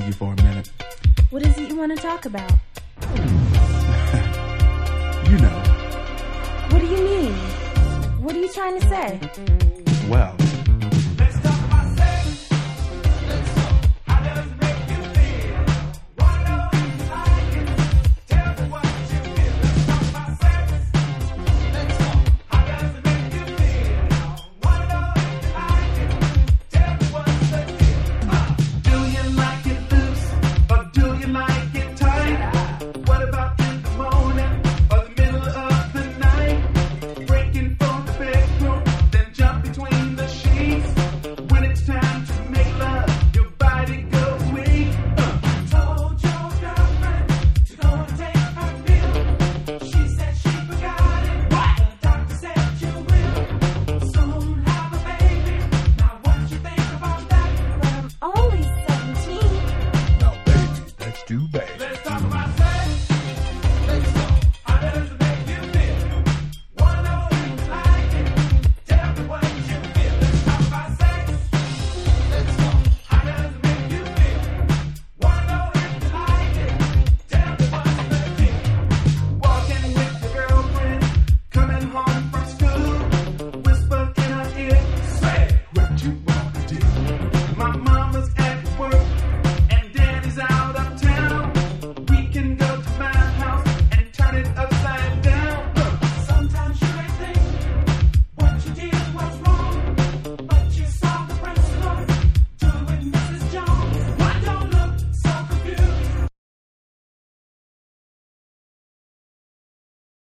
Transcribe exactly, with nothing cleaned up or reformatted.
you for a minute. What is it you want to talk about? You know. What do you mean? What are you trying to say? Well...